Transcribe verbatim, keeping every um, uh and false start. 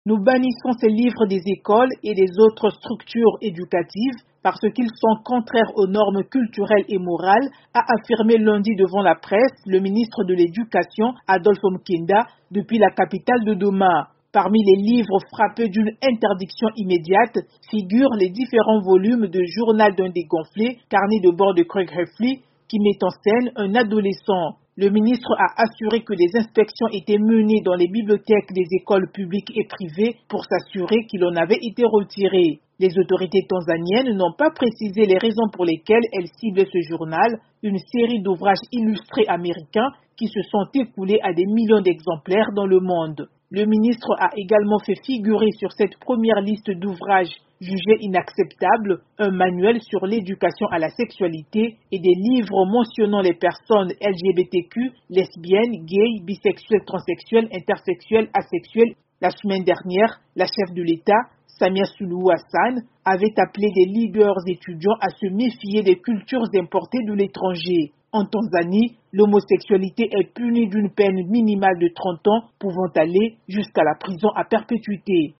Nous bannissons ces livres des écoles et des autres structures éducatives parce qu'ils sont contraires aux normes culturelles et morales, a affirmé lundi devant la presse le ministre de l'Éducation, Adolphe Mkenda, depuis la capitale de Doma. Parmi les livres frappés d'une interdiction immédiate figurent les différents volumes de Journal d'un dégonflé, carnet de bord de Craig Heffley, qui met en scène un adolescent. Le ministre a assuré que des inspections étaient menées dans les bibliothèques des écoles publiques et privées pour s'assurer qu'il en avait été retiré. Les autorités tanzaniennes n'ont pas précisé les raisons pour lesquelles elles ciblent ce journal, une série d'ouvrages illustrés américains qui se sont écoulés à des millions d'exemplaires dans le monde. Le ministre a également fait figurer sur cette première liste d'ouvrages jugés inacceptables un manuel sur l'éducation à la sexualité et des livres mentionnant les personnes L G B T Q, lesbiennes, gays, bisexuelles, transsexuelles, intersexuelles, asexuelles. La semaine dernière, la chef de l'État, Samia Suluhu Hassan, avait appelé des leaders étudiants à se méfier des cultures importées de l'étranger. En Tanzanie, l'homosexualité est punie d'une peine minimale de trente ans, pouvant aller jusqu'à la prison à perpétuité.